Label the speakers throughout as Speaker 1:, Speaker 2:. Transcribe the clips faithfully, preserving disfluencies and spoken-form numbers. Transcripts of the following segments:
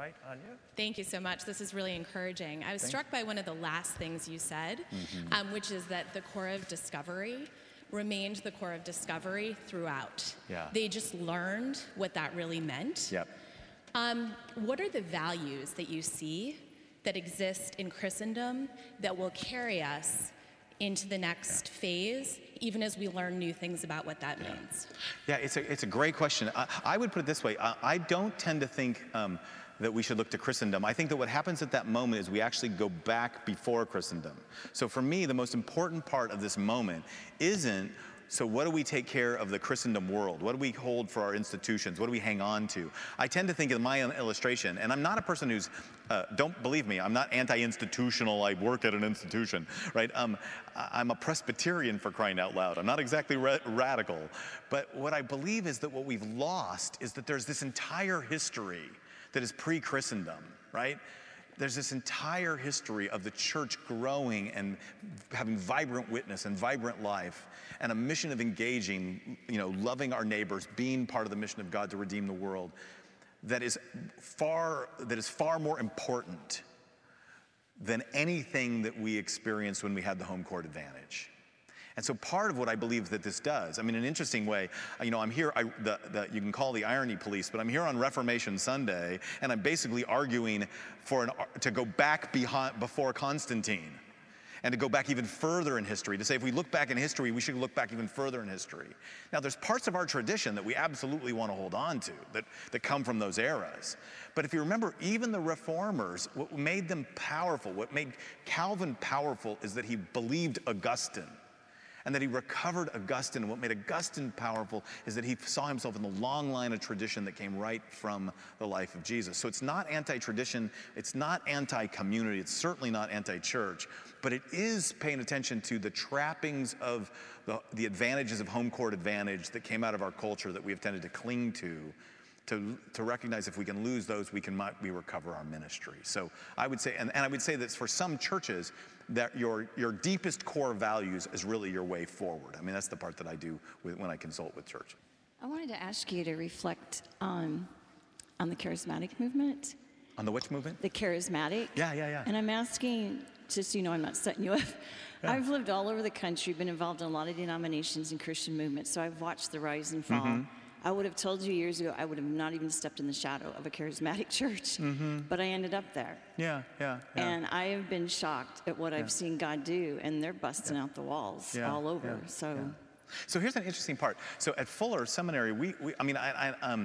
Speaker 1: right, Anya?
Speaker 2: Thank you so much. This is really encouraging. I was
Speaker 1: Thank
Speaker 2: struck by one of the last things you said,
Speaker 1: Mm-hmm.
Speaker 2: um, which is that the core of discovery remained the core of discovery throughout.
Speaker 1: Yeah.
Speaker 2: They just learned what that really meant.
Speaker 1: Yep.
Speaker 2: Um, what are the values that you see that exist in Christendom that will carry us into the next
Speaker 1: Yeah.
Speaker 2: phase, even as we learn new things about what that
Speaker 1: Yeah.
Speaker 2: means?
Speaker 1: Yeah, it's a, it's a great question. I, I would put it this way. I, I don't tend to think um, that we should look to Christendom. I think that what happens at that moment is we actually go back before Christendom. So for me, the most important part of this moment isn't, so what do we take care of the Christendom world? What do we hold for our institutions? What do we hang on to? I tend to think of my own illustration, and I'm not a person who's, uh, don't believe me, I'm not anti-institutional, I work at an institution, right? Um, I'm a Presbyterian, for crying out loud. I'm not exactly ra- radical, but what I believe is that what we've lost is that there's this entire history that is pre-Christendom, right? There's this entire history of the church growing and having vibrant witness and vibrant life and a mission of engaging, you know, loving our neighbors, being part of the mission of God to redeem the world that is far, that is far more important than anything that we experienced when we had the home court advantage. And so part of what I believe that this does, I mean, in an interesting way, you know, I'm here, I, the, the, you can call the irony police, but I'm here on Reformation Sunday, and I'm basically arguing for an, to go back behind, before Constantine, and to go back even further in history, to say if we look back in history, we should look back even further in history. Now, there's parts of our tradition that we absolutely want to hold on to, that, that come from those eras. But if you remember, even the reformers, what made them powerful, what made Calvin powerful is that he believed Augustine, and that he recovered Augustine. And what made Augustine powerful is that he saw himself in the long line of tradition that came right from the life of Jesus. So it's not anti-tradition, it's not anti-community, it's certainly not anti-church, but it is paying attention to the trappings of the, the advantages of home court advantage that came out of our culture that we have tended to cling to, to, to recognize if we can lose those, we can we recover our ministry. So I would say, and, and I would say that for some churches, that your your deepest core values is really your way forward. I mean, that's the part that I do with, when I consult with church.
Speaker 3: I wanted to ask you to reflect on on the charismatic movement.
Speaker 1: On the which movement?
Speaker 3: The charismatic.
Speaker 1: Yeah, yeah, yeah.
Speaker 3: And I'm asking, just so you know, I'm not setting you up.
Speaker 1: Yeah.
Speaker 3: I've lived all over the country, been involved in a lot of denominations and Christian movements, so I've watched the rise and fall.
Speaker 1: Mm-hmm.
Speaker 3: I would have told you years ago I would have not even stepped in the shadow of a charismatic church,
Speaker 1: Mm-hmm.
Speaker 3: but I ended up there.
Speaker 1: Yeah, yeah, yeah.
Speaker 3: And I have been shocked at what
Speaker 1: Yeah.
Speaker 3: I've seen God do, and they're busting out the walls
Speaker 1: Yeah,
Speaker 3: all over.
Speaker 1: yeah,
Speaker 3: so.
Speaker 1: yeah. So here's an interesting part. So at Fuller Seminary, we, we I mean, I, I, um,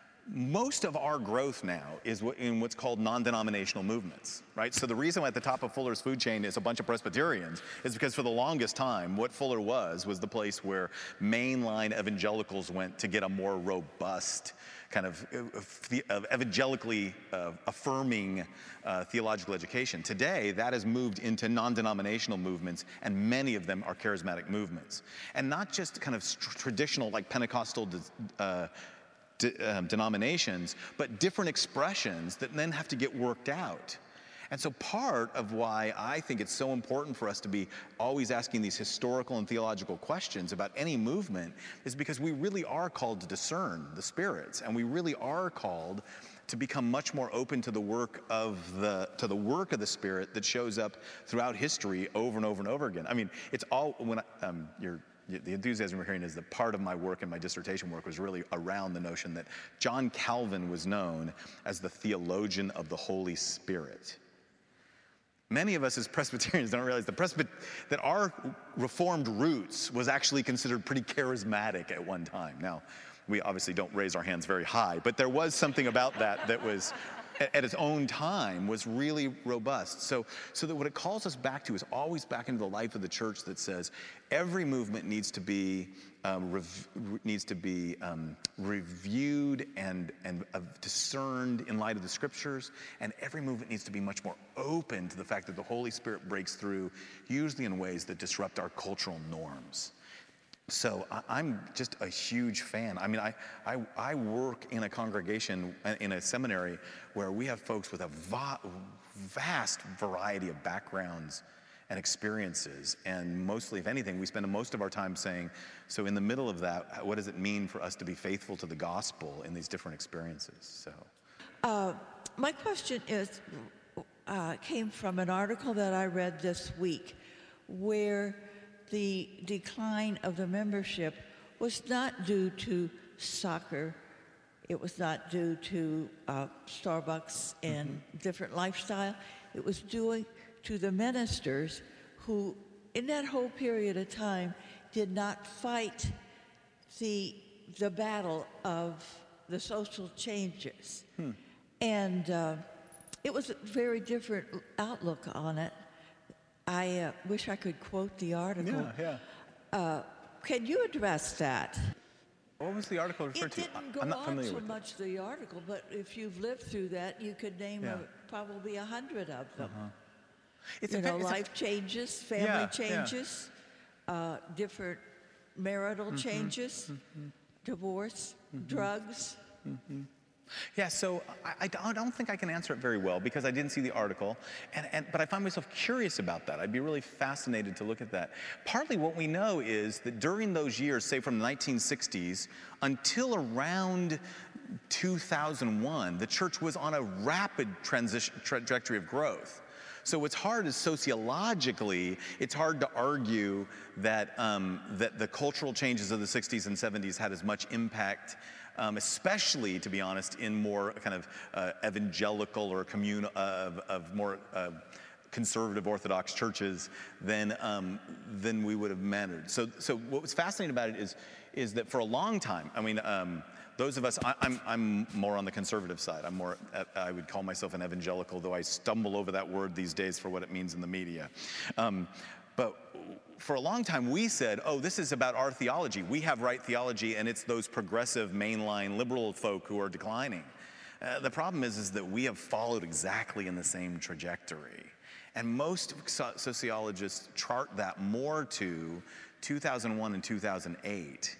Speaker 1: most of our growth now is in what's called non-denominational movements, right? So the reason why at the top of Fuller's food chain is a bunch of Presbyterians is because for the longest time, what Fuller was, was the place where mainline evangelicals went to get a more robust kind of uh, evangelically uh, affirming uh, theological education. Today, that has moved into non-denominational movements, and many of them are charismatic movements. And not just kind of traditional, like Pentecostal uh, De, um, denominations, but different expressions that then have to get worked out. And so part of why I think it's so important for us to be always asking these historical and theological questions about any movement is because we really are called to discern the spirits, and we really are called to become much more open to the work of the to the work of the Spirit that shows up throughout history over and over and over again. I mean, it's all when I, um, you're the enthusiasm we're hearing is that part of my work and my dissertation work was really around the notion that John Calvin was known as the theologian of the Holy Spirit. Many of us as Presbyterians don't realize the Presby- that our Reformed roots was actually considered pretty charismatic at one time. Now, we obviously don't raise our hands very high, but there was something about that that was, at its own time, was really robust. So, so that what it calls us back to is always back into the life of the church that says every movement needs to be um, rev- needs to be um, reviewed and and uh, discerned in light of the scriptures, and every movement needs to be much more open to the fact that the Holy Spirit breaks through, usually in ways that disrupt our cultural norms. So I, I'm just a huge fan. I mean, I, I I work in a congregation, in a seminary, where we have folks with a va- vast variety of backgrounds and experiences. And mostly, if anything, we spend most of our time saying, so in the middle of that, what does it mean for us to be faithful to the gospel in these different experiences? So.
Speaker 4: Uh, my question is, uh, came from an article that I read this week where the decline of the membership was not due to soccer, it was not due to uh, Starbucks and mm-hmm. different lifestyle, it was due to the ministers who, in that whole period of time, did not fight the, the battle of the social changes. Hmm. And uh, it was a very different outlook on it. I uh, wish I could quote the article.
Speaker 1: Yeah, yeah.
Speaker 4: Uh, can you address that?
Speaker 1: What was the article referred
Speaker 4: it
Speaker 1: to?
Speaker 4: didn't go
Speaker 1: I'm not
Speaker 4: on
Speaker 1: familiar
Speaker 4: so
Speaker 1: with
Speaker 4: much the article, but if you've lived through that, you could name
Speaker 1: Yeah.
Speaker 4: a, probably a hundred of them.
Speaker 1: Uh-huh. It's
Speaker 4: you
Speaker 1: a,
Speaker 4: know,
Speaker 1: it's
Speaker 4: life
Speaker 1: a,
Speaker 4: changes, family
Speaker 1: Yeah, yeah.
Speaker 4: changes, uh, different marital
Speaker 1: Mm-hmm.
Speaker 4: changes, divorce, drugs.
Speaker 1: Yeah, so I, I don't I don't think I can answer it very well because I didn't see the article, and, and, but I find myself curious about that. I'd be really fascinated to look at that. Partly what we know is that during those years, say from the nineteen sixties until around two thousand one, the church was on a rapid transition trajectory of growth. So what's hard is sociologically, it's hard to argue that, um, that the cultural changes of the sixties and seventies had as much impact, um, especially, to be honest, in more kind of uh, evangelical or commune uh, of, of more uh, conservative Orthodox churches than, um, than we would have managed. So, so what was fascinating about it is, is that for a long time, I mean, um, those of us, I, I'm, I'm more on the conservative side. I'm more, I would call myself an evangelical, though I stumble over that word these days for what it means in the media. Um, but for a long time, we said, oh, this is about our theology. We have right theology, and it's those progressive, mainline, liberal folk who are declining. Uh, the problem is, is that we have followed exactly in the same trajectory. And most so- sociologists chart that more to two thousand one and two thousand eight.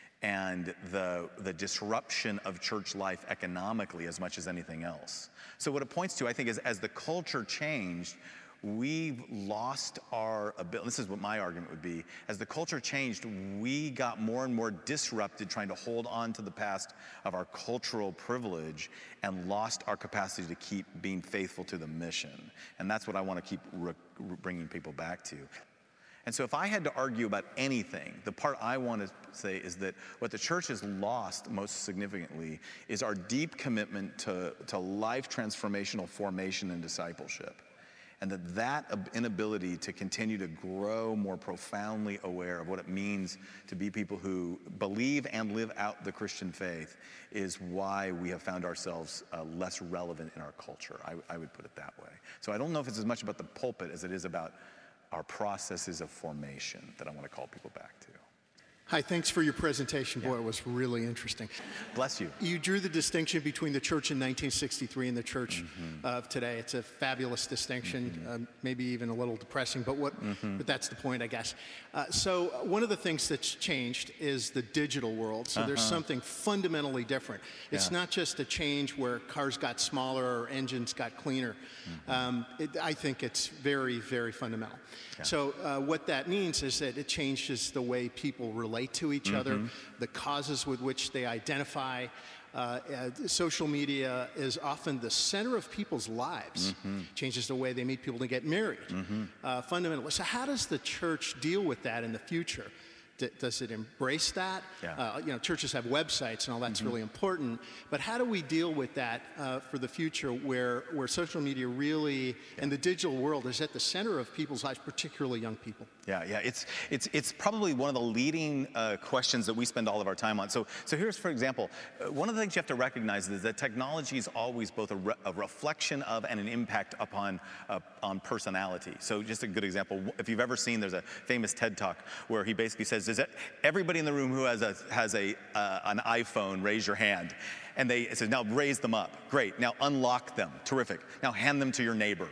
Speaker 1: And the, the disruption of church life economically as much as anything else. So what it points to, I think, is as the culture changed, we've lost our ability. This is what my argument would be. As the culture changed, we got more and more disrupted trying to hold on to the past of our cultural privilege and lost our capacity to keep being faithful to the mission. And that's what I want to keep re- bringing people back to. And so if I had to argue about anything, the part I want to say is that what the church has lost most significantly is our deep commitment to, to life transformational formation and discipleship. And that that inability to continue to grow more profoundly aware of what it means to be people who believe and live out the Christian faith is why we have found ourselves uh, less relevant in our culture. I, I would put it that way. So I don't know if it's as much about the pulpit as it is about our processes of formation that I want to call people back to.
Speaker 5: Hi, thanks for your presentation. Boy,
Speaker 1: Yeah.
Speaker 5: it was really interesting.
Speaker 1: Bless you.
Speaker 5: You drew the distinction between the church in nineteen sixty-three and the church mm-hmm. of today. It's a fabulous distinction, mm-hmm. um, maybe even a little depressing, but what? Mm-hmm. But that's the point, I guess. Uh, so one of the things that's changed is the digital world. So uh-huh. there's something fundamentally different. It's yeah. not just a change where cars got smaller or engines got cleaner. Mm-hmm. Um, it, I think it's very, very fundamental. Yeah. So uh, what that means is that it changes the way people relate to each mm-hmm. other, the causes with which they identify. Uh, uh, social media is often the center of people's lives. Mm-hmm. Changes the way they meet people to get married, mm-hmm. uh, fundamentally. So how does the church deal with that in the future? D- does it embrace that?
Speaker 1: Yeah.
Speaker 5: Uh, you know, churches have websites and all that's
Speaker 1: mm-hmm.
Speaker 5: really important. But how do we deal with that uh, for the future where, where social media really, yeah. and the digital world is at the center of people's lives, particularly young people?
Speaker 1: Yeah, yeah, it's it's it's probably one of the leading uh, questions that we spend all of our time on. So, so here's, for example, uh, one of the things you have to recognize is that technology is always both a, re- a reflection of and an impact upon uh, on personality. So, just a good example, if you've ever seen, there's a famous TED Talk where he basically says, "Is it everybody in the room who has a has a uh, an iPhone, raise your hand?" And they it says, "Now raise them up. Great. Now unlock them. Terrific. Now hand them to your neighbor."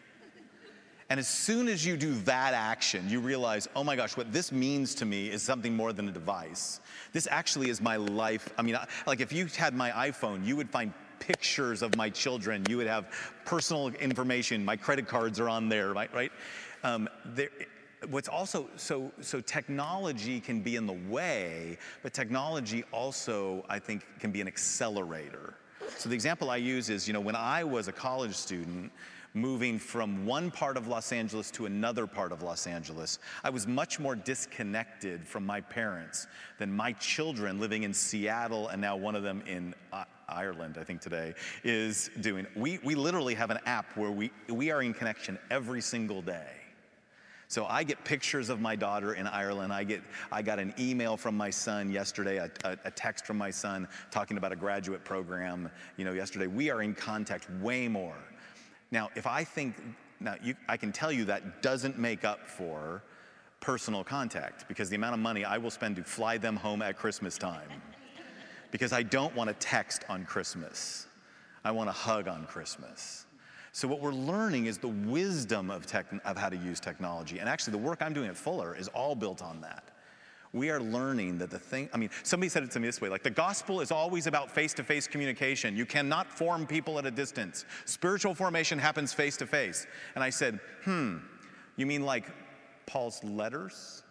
Speaker 1: And as soon as you do that action, you realize, oh my gosh, what this means to me is something more than a device. This actually is my life. I mean, like if you had my iPhone, you would find pictures of my children. You would have personal information. My credit cards are on there, right? right? Um, there, what's also, so, so technology can be in the way, but technology also, I think, can be an accelerator. So the example I use is, you know, when I was a college student, moving from one part of Los Angeles to another part of Los Angeles, I was much more disconnected from my parents than my children living in Seattle, and now one of them in uh, Ireland, I think today, is doing. We, we literally have an app where we, we are in connection every single day. So I get pictures of my daughter in Ireland. I get, I got an email from my son yesterday, a, a, a text from my son talking about a graduate program, you know, yesterday. We are in contact way more. Now, if I think, now you, I can tell you that doesn't make up for personal contact, because the amount of money I will spend to fly them home at Christmas time, because I don't want to text on Christmas. I want to hug on Christmas. So what we're learning is the wisdom of, tech, of how to use technology. And actually, the work I'm doing at Fuller is all built on that. We are learning that the thing, I mean, somebody said it to me this way, like, the gospel is always about face-to-face communication. You cannot form people at a distance. Spiritual formation happens face-to-face. And I said, hmm, you mean like Paul's letters?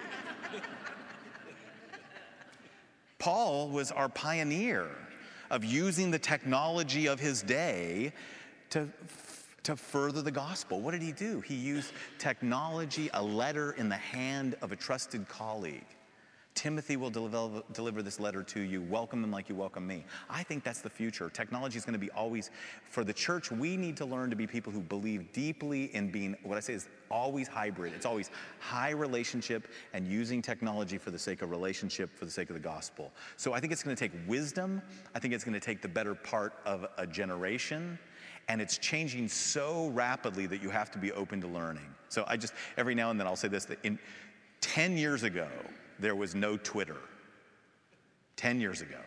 Speaker 1: Paul was our pioneer of using the technology of his day to to further the gospel. What did he do? He used technology, a letter in the hand of a trusted colleague. Timothy will deliver, deliver this letter to you. Welcome him like you welcome me. I think that's the future. Technology is going to be always, for the church, we need to learn to be people who believe deeply in being, what I say is always hybrid. It's always high relationship and using technology for the sake of relationship, for the sake of the gospel. So I think it's going to take wisdom. I think it's going to take the better part of a generation. And it's changing so rapidly that you have to be open to learning. So I just, every now and then I'll say this, that in ten years ago, there was no Twitter. ten years ago.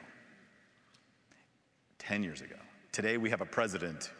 Speaker 1: ten years ago. Today we have a president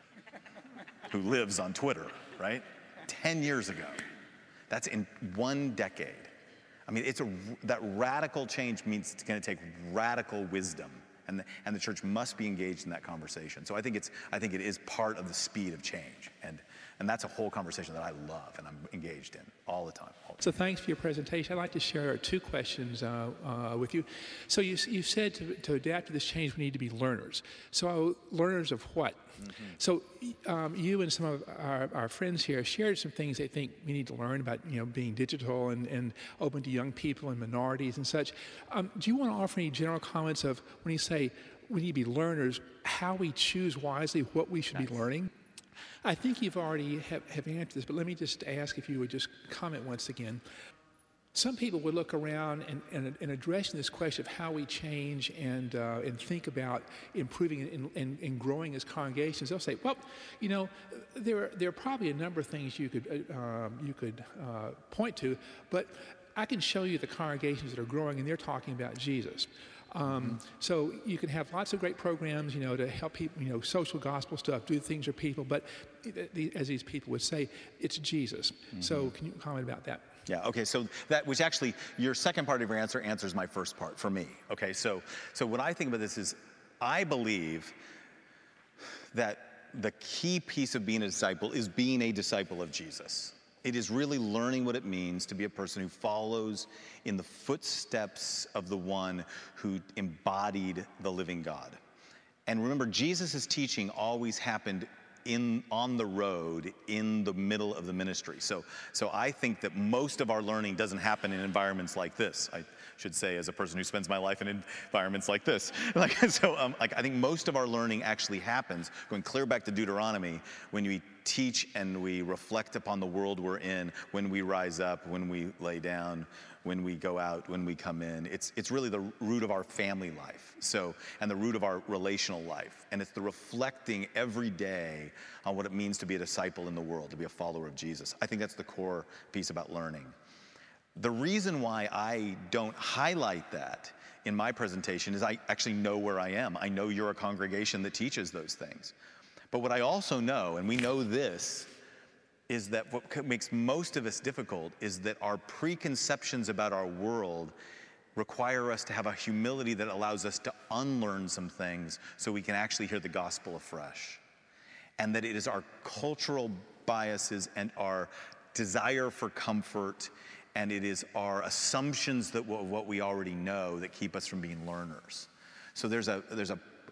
Speaker 1: who lives on Twitter, right? ten years ago. That's in one decade. I mean, it's a, that radical change means it's gonna take radical wisdom. And the, and the church must be engaged in that conversation. So I think it's I think it is part of the speed of change, and and that's a whole conversation that I love and I'm engaged in all the time. All the
Speaker 6: So
Speaker 1: time.
Speaker 6: thanks for your presentation. I'd like to share two questions uh, uh, with you. So you you said to, to adapt to this change, we need to be learners. So learners of what? Mm-hmm. So um, you and some of our, our friends here shared some things they think we need to learn about, you know, being digital and, and open to young people and minorities and such. Um, do you want to offer any general comments of when you say we need to be learners, how we choose wisely what we should nice. be learning? I think you've already have, have answered this, but let me just ask if you would just comment once again. Some people would look around and, and, and addressing this question of how we change and, uh, and think about improving and, and, and growing as congregations. They'll say, well, you know, there are, there are probably a number of things you could, uh, um, you could uh, point to, but I can show you the congregations that are growing and they're talking about Jesus. Um, so you can have lots of great programs, you know, to help people, you know, social gospel stuff, do things for people, but as these people would say, it's Jesus. Mm-hmm. So can you comment about that?
Speaker 1: Yeah, okay, so that, which actually, your second part of your answer answers my first part for me, okay? So, so what I think about this is, I believe that the key piece of being a disciple is being a disciple of Jesus. It is really learning what it means to be a person who follows in the footsteps of the one who embodied the living God. And remember, Jesus' teaching always happened in on the road in the middle of the ministry. So, so I think that most of our learning doesn't happen in environments like this. I should say, as a person who spends my life in environments like this. Like, so um, like, I think most of our learning actually happens, going clear back to Deuteronomy, when we teach and we reflect upon the world we're in, when we rise up, when we lay down, when we go out, when we come in. It's, it's really the root of our family life, so, and the root of our relational life. And it's the reflecting every day on what it means to be a disciple in the world, to be a follower of Jesus. I think that's the core piece about learning. The reason why I don't highlight that in my presentation is I actually know where I am. I know you're a congregation that teaches those things. But what I also know, and we know this, is that what makes most of us difficult is that our preconceptions about our world require us to have a humility that allows us to unlearn some things so we can actually hear the gospel afresh. And that it is our cultural biases and our desire for comfort, and it is our assumptions that what we already know that keep us from being learners. So there's a there's a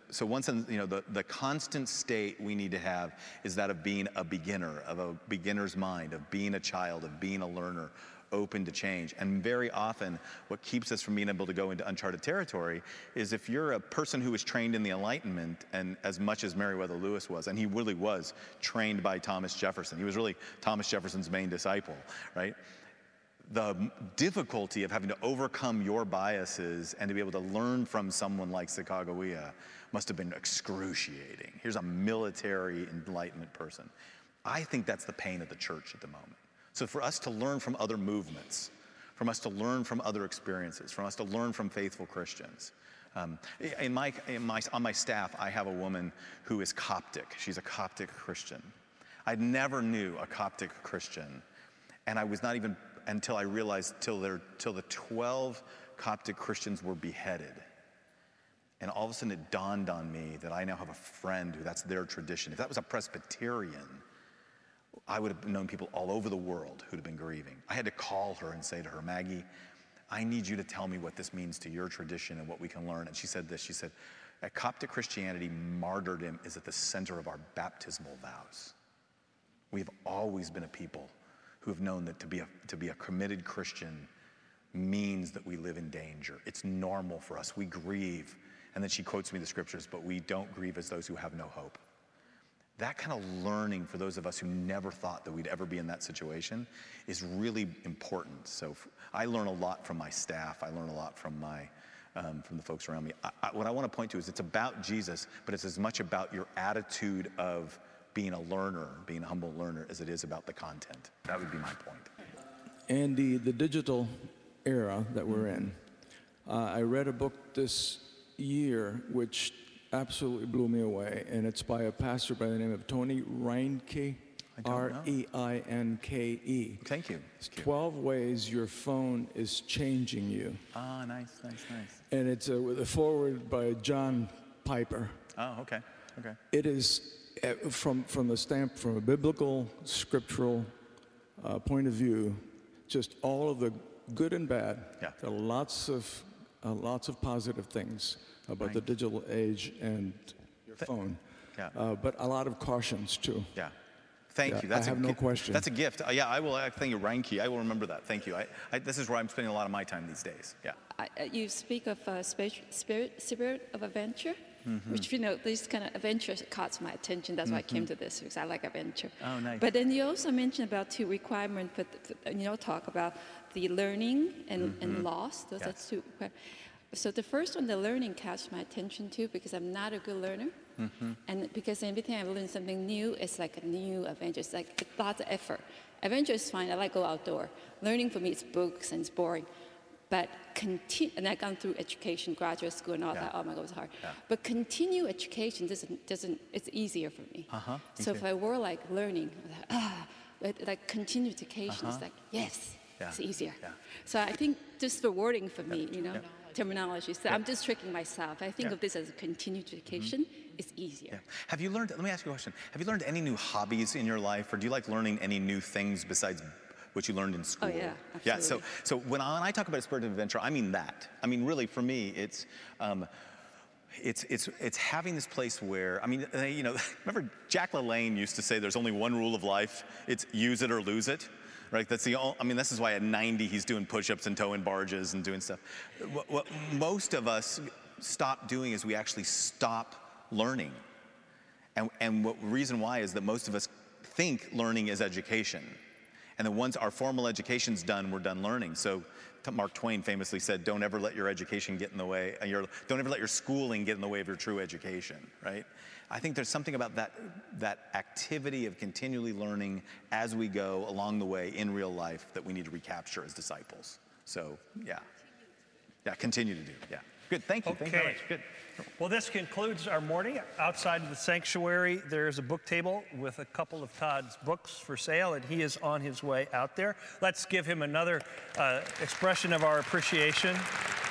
Speaker 1: so one sense, you know, the, the constant state we need to have is that of being a beginner, of a beginner's mind, of being a child, of being a learner, open to change. And very often, what keeps us from being able to go into uncharted territory is if you're a person who was trained in the Enlightenment, and as much as Meriwether Lewis was, and he really was trained by Thomas Jefferson. He was really Thomas Jefferson's main disciple, right? The difficulty of having to overcome your biases and to be able to learn from someone like Sacagawea must have been excruciating. Here's a military Enlightenment person. I think that's the pain of the church at the moment. So for us to learn from other movements, from us to learn from other experiences, from us to learn from faithful Christians. Um, in my, in my, on my staff, I have a woman who is Coptic. She's a Coptic Christian. I never knew a Coptic Christian, and I was not even, until I realized till, there, till the twelve Coptic Christians were beheaded. And all of a sudden it dawned on me that I now have a friend who that's their tradition. If that was a Presbyterian, I would have known people all over the world who'd have been grieving. I had to call her and say to her, Maggie, I need you to tell me what this means to your tradition and what we can learn. And she said this, she said, at Coptic Christianity, martyrdom is at the center of our baptismal vows. We have always been a people who have known that to be a, to be a committed Christian means that we live in danger. It's normal for us. We grieve. And then she quotes me the scriptures, but we don't grieve as those who have no hope. That kind of learning for those of us who never thought that we'd ever be in that situation is really important. So I learn a lot from my staff. I learn a lot from my um, from the folks around me. I, I, what I want to point to is it's about Jesus, but it's as much about your attitude of being a learner, being a humble learner, as it is about the content. That would be my point.
Speaker 7: Andy, the digital era that we're in, uh, I read a book this year which absolutely blew me away, and it's by a pastor by the name of Tony Reinke, R E I N K E.
Speaker 1: Thank you.
Speaker 7: It's twelve ways your phone is changing you.
Speaker 1: Ah, nice, nice, nice.
Speaker 7: And it's uh, with a foreword by John Piper.
Speaker 1: Oh, okay, okay.
Speaker 7: It is, uh, from, from the stamp, from a biblical, scriptural uh, point of view, just all of the good and bad.
Speaker 1: Yeah.
Speaker 7: There are lots of, uh, lots of positive things about
Speaker 1: Right.
Speaker 7: the digital age and your
Speaker 1: Th-
Speaker 7: phone.
Speaker 1: Yeah.
Speaker 7: Uh, but a lot of cautions, too.
Speaker 1: Yeah. Thank
Speaker 7: Yeah,
Speaker 1: you. That's
Speaker 7: I have
Speaker 1: a,
Speaker 7: no
Speaker 1: gi-
Speaker 7: question.
Speaker 1: That's a gift. Uh, yeah, I will. I thank you, Reinke. I will remember that. Thank you. I, I, this is where I'm spending a lot of my time these days. Yeah.
Speaker 3: I, uh, you speak of uh, spirit, spirit, spirit of adventure,
Speaker 1: Mm-hmm.
Speaker 3: which, you know, this kind of adventure caught my attention. That's why I came to this, because I like adventure.
Speaker 1: Oh, nice.
Speaker 3: But then you also mentioned about two requirements, but, but, you know, talk about the learning and, and loss. Those
Speaker 1: Yes.
Speaker 3: are two. requir- So the first one, the learning, catch my attention too, because I'm not a good learner. And because every time I learn something new, it's like a new adventure. It's like lots of effort. Adventure is fine. I like go outdoor. Learning for me is books and it's boring. But continue, and I've gone through education, graduate school, and all
Speaker 1: Yeah.
Speaker 3: that. Oh my God, it was hard.
Speaker 1: Yeah.
Speaker 3: But continue education doesn't doesn't. It's easier for me.
Speaker 1: Uh-huh.
Speaker 3: So if
Speaker 1: Okay.
Speaker 3: I were like learning, I was like, ah, but like continue education is like yes,
Speaker 1: Yeah.
Speaker 3: it's easier.
Speaker 1: Yeah.
Speaker 3: So I think just the wording for me, you know, terminology. So I'm just tricking myself. I think
Speaker 1: Yeah.
Speaker 3: of this as a continued education. It's easier.
Speaker 1: Yeah. Have you learned, let me ask you a question. Have you learned any new hobbies in your life, or do you like learning any new things besides what you learned in school?
Speaker 3: yeah,
Speaker 1: Yeah, so,
Speaker 3: absolutely.
Speaker 1: so when I, when I talk about a spirit of adventure, I mean that. I mean, really, for me, it's, um, it's, it's, it's having this place where, I mean, uh, you know, remember Jack LaLanne used to say there's only one rule of life. It's use it or lose it. Right, that's the only, I mean, this is why at ninety he's doing push-ups and towing barges and doing stuff. What, what most of us stop doing is we actually stop learning. And, and what reason why is that most of us think learning is education. And then once our formal education's done, we're done learning. So Mark Twain famously said, don't ever let your education get in the way, uh, your, don't ever let your schooling get in the way of your true education, right? I think there's something about that, that activity of continually learning as we go along the way in real life that we need to recapture as disciples. So, yeah. Yeah, continue to do, yeah. Good, thank you, thank you very
Speaker 8: Okay.
Speaker 1: much, good.
Speaker 8: Well, this concludes our morning. Outside of the sanctuary, there's a book table with a couple of Todd's books for sale, and he is on his way out there. Let's give him another uh, expression of our appreciation.